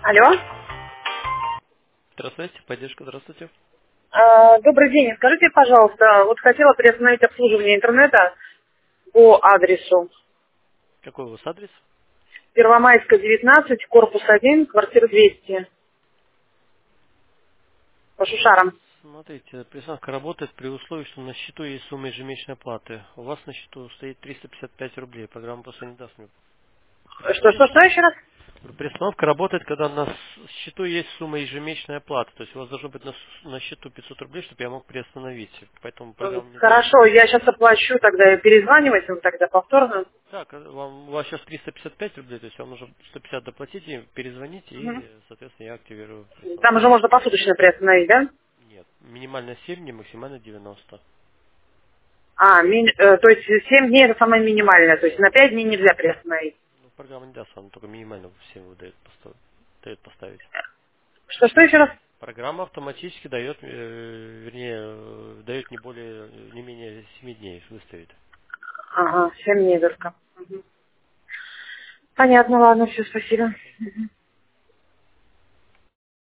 Алло. Здравствуйте, поддержка, здравствуйте. Добрый день. Скажите, пожалуйста, вот хотела приостановить обслуживание интернета по адресу Какой у вас адрес? Первомайская, 19, корпус 1, квартира 200, по Шушарам. Смотрите, приставка работает при условии, что на счету есть сумма ежемесячной оплаты. У вас на счету стоит 355 рублей. Программа просто не даст мне приостановить. Что еще раз? Пристановка работает, когда на счету есть сумма ежемесячной оплаты. То есть у вас должно быть на счету 500 рублей, чтобы я мог приостановить. Поэтому программа не дает. Хорошо, я сейчас оплачу, тогда перезванивать вам тогда повторно. Так, у вас сейчас 355 рублей, то есть вам нужно 150 доплатить, и перезвоните, Мгм. и, соответственно, я активирую Там приставку. уже можно посуточно приостановить, да? Нет, минимально 7 дней, максимально 90. То есть 7 дней это самое минимальное, то есть на 5 дней нельзя приостановить. Ну, программа не даст вам, только минимально всем выдает, дает поставить. Что еще раз? Программа автоматически дает, дает не менее 7 дней выставит. Ага, 7 дней только. Понятно, ладно, все, спасибо.